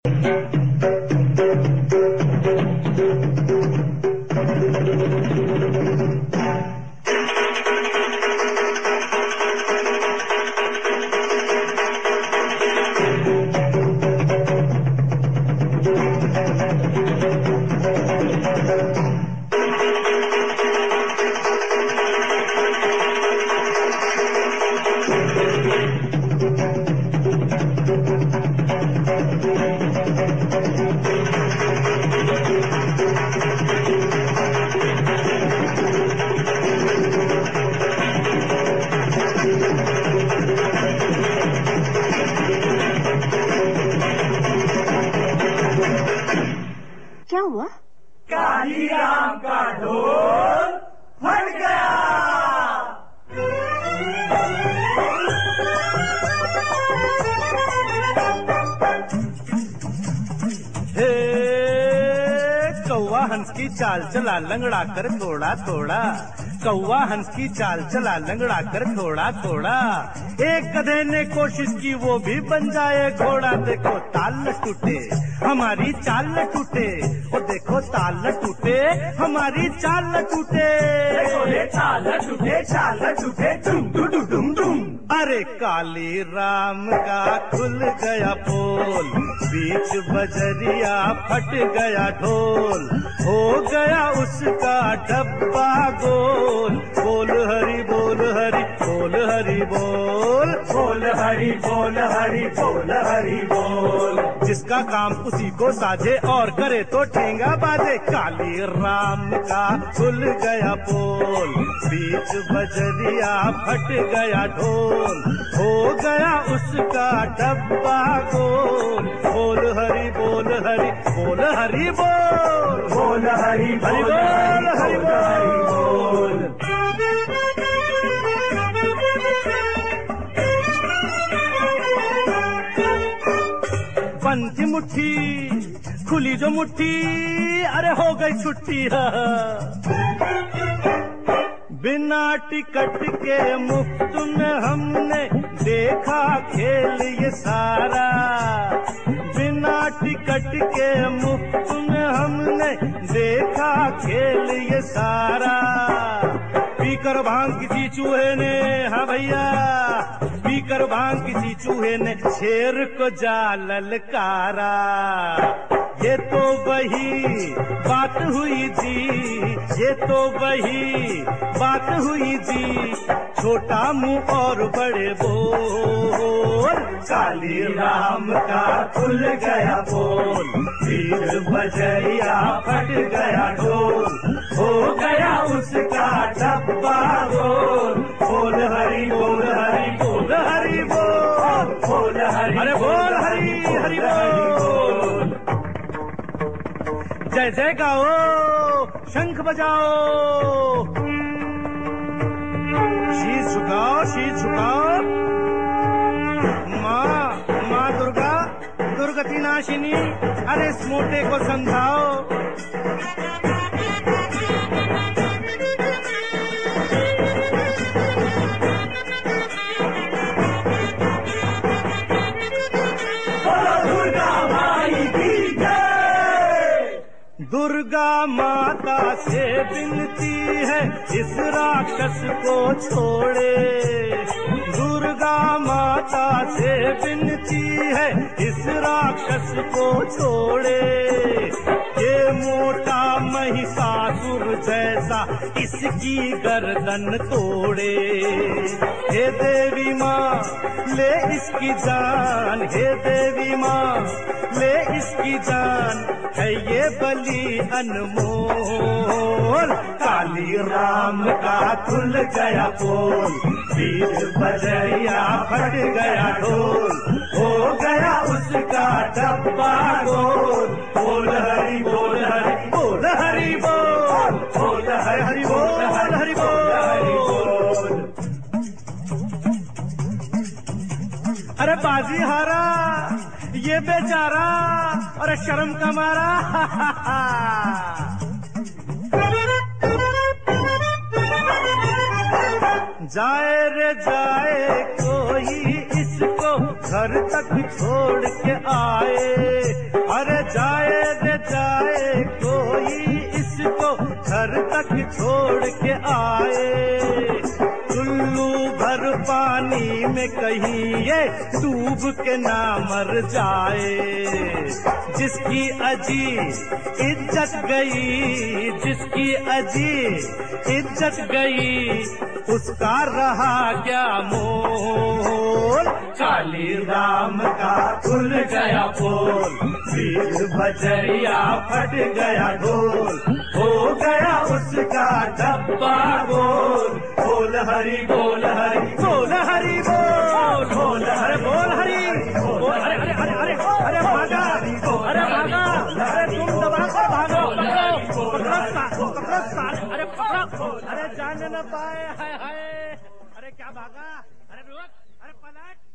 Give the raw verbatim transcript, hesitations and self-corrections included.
क्या हुआ? कालीराम का ढोल फट गया। हे कौवा हंस की चाल चला लंगड़ा कर थोड़ा थोड़ा, कौवा हंस की चाल चला लंगड़ा कर थोड़ा थोड़ा। एक गधे ने कोशिश की वो भी बन जाए घोड़ा, देखो ताल न टूटे हमारी चाल न टूटे, और देखो ताल न टूटे हमारी चाल न टूटे, देखो ये चाल न टूटे चाल न टूटे डुम डुम डुम डुम। अरे काली राम का खुल गया पोल, बीच बजरिया फट गया ढोल, हो गया उसका डब्बा गोल। बोल हरि बोल हरि बोल हरि बोल, बोल हरि बोल हरि बोल हरि बोल। जिसका काम उसी को साझे और करे तो ठेंगा बाजे। काली राम का खुल गया पोल, बीच बजरिया फट गया ढोल, हो गया उसका डब्बा गोल। बोल हरि बोल हरि बोल हरि बोल, बोल हरि बोल हरि बोल। बंद मुट्ठी खुली जो मुट्ठी, अरे हो गई छुट्टी। बिना टिकट के मुफ्त में हमने देखा खेल ये सारा, बिना टिकट के मुफ्त में हमने देखा खेल ये सारा। पीकर भांग किसी चूहे ने, हाँ भैया पीकर भांग किसी चूहे ने शेर को जा ललकारा। ये तो वही बात हुई जी, ये तो वही बात हुई जी, छोटा मुंह और बड़े बोल। काली राम का खुल गया पोल, बीच बजरिया फट गया ढोल, हो गया उसका डब्बा गोल। बोल हरि बोल हरि बोल हरि बोल, बोल हरि अरे बोल हरि हरि बोल। जय जय गाओ शंख बजाओ, शीश झुकाओ शीश झुकाओ। माँ माँ दुर्गा दुर्गति नाशिनी, अरे इस मोटे को समझाओ। दुर्गा माता से विनती है इस राक्षस को छोड़े, दुर्गा माता से विनती है इस राक्षस को छोड़े। ये मोटा महिषासुर जैसा इसकी गर्दन तोड़े। हे देवी माँ ले इसकी जान, हे देवी माँ ले इसकी जान, है ये बलि अनमोल। काली राम का खुल गया पोल, बीच बजरिया फट गया ढोल, हो गया उसका डब्बा गोल। बोल हरि बोल हरि बोल हरि बोल, बोल हरि हरि बोल हरि बोल। अरे बाजी हारा ये बेचारा, अरे शर्म का मारा। जाए रे जाए कोई इसको घर तक छोड़ के आए, में कहीं ये डूब के ना मर जाए। जिसकी अजी इज्जत गई, जिसकी अजी इज्जत गई, उसका रहा क्या मोल। काली राम का खुल गया पोल, वीर बजरिया फट गया ढोल, हो गया उसका डब्बा गोल। बोल हरि बोल हरि बोल हरि बोल, बोल हरि बोल हरि बोल। अरे अरे अरे अरे अरे भागा, अरे भागा, अरे तुम दबा कर भागो, पकड़ो पकड़ो सा- पकड़ो साले, अरे पकड़ो, अरे जाने न पाए, हाय हाय, अरे क्या भागा, अरे रुक, अरे पलट।